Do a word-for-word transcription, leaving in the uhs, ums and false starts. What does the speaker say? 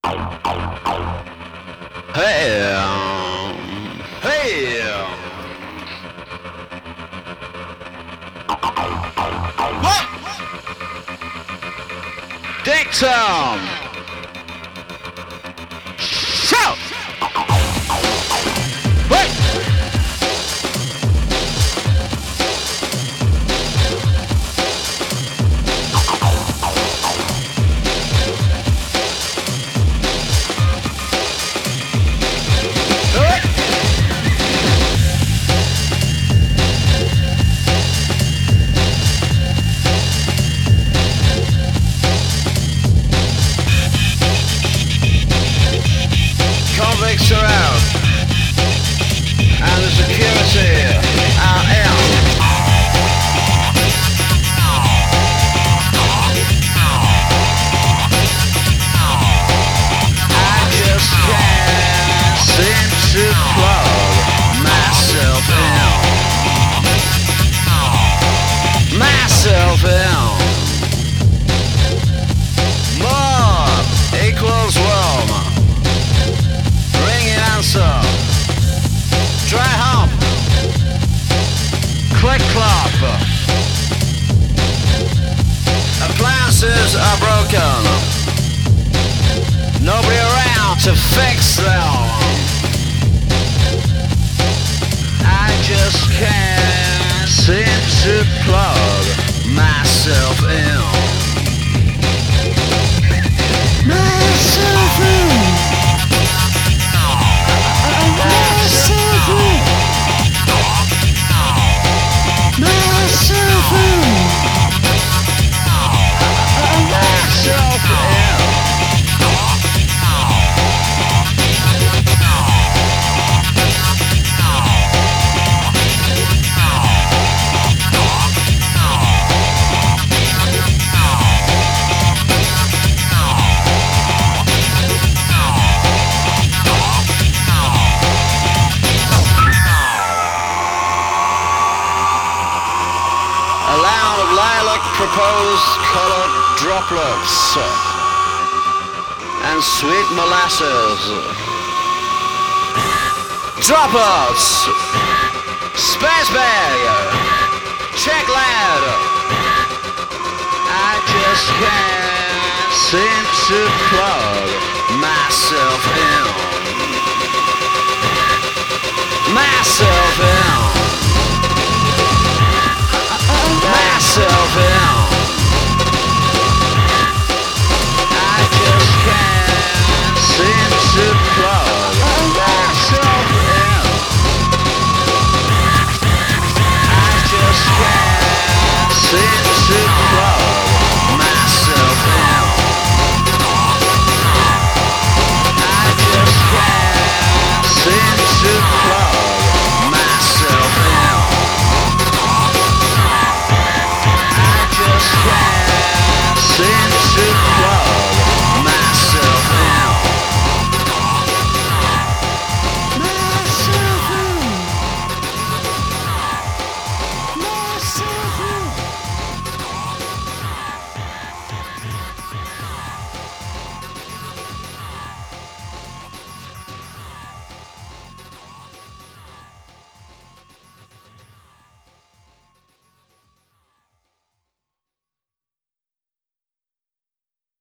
Hey, um, hey. What? Dictum. Shout. Wait. Convicts are out, and the security are out. I just can't seem to plug myself in. Myself in. More equals Rome. Ringing answer. Dry hump. Click clop. Appliances are broken. Nobody around to fix them. I just can't seem to plug myself in. Myself in. Myself in. Myself in. Myself in. Proposed colored droplets and sweet molasses. Droplets, space bag, check lad. I just can't seem to plug